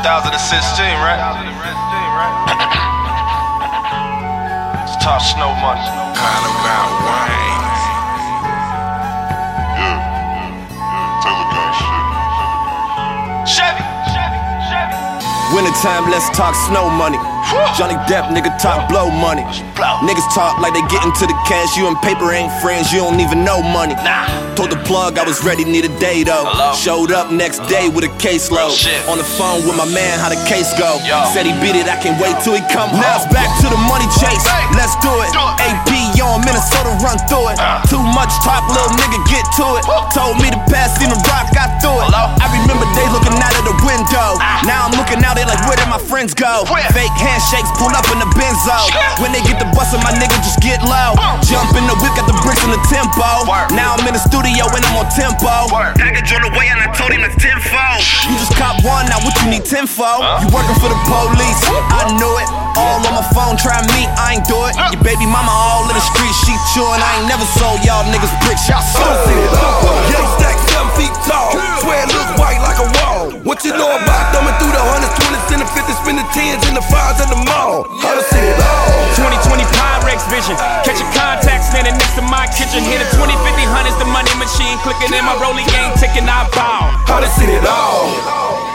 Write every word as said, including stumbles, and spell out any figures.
thousand sixteen, right? It's Talk Snow Money. Kind about Wayne. Yeah, yeah, Taylor got shit. Chevy, Chevy, Chevy. Wintertime, let's talk snow money. Johnny Depp, nigga, talk blow money. Niggas talk like they getting to the cash. You and paper ain't friends, you don't even know money. Nah. Told the plug I was ready, need a day though. Hello? Showed up next day with a caseload. On the phone with my man, how the case go. Yo. Said he beat it, I can't wait till he come home. Now it's back to the money chase, let's do it. Do it. A P on Minnesota, run through it. Uh. Too much talk, little nigga, get to it. Told me to pass, even rock, got through it. Hello? I remember days looking out of the window. Now I'm looking out, they like, where did my friends go? Where? Fake handshakes, pull up in the Benzo. When they get the bustin', my nigga just get low. Jump in the whip, got the bricks in the tempo. Word. Now I'm in the studio and I'm on tempo. Word. Package on the way and I told him that's tenfold. You just cop one, now what you need ten for? Huh? You working for the police, I knew it. All on my phone, try me, I ain't do it. Your baby mama all in the street, she chewing. I ain't never sold y'all niggas bricks, y'all sold it. Yeah, they stack seven feet tall. Swear it looks white like a wall. What you know about thumbing through the hundreds, twenties, and the fifties, spin the tens and the fives at the mall? I done seen it all. twenty twenty Pyrex vision. Catching contacts standing next to my kitchen. Hit a twenty, fifty, hundreds, the money machine. Clicking in my rolling game, taking our ball. I done seen it all.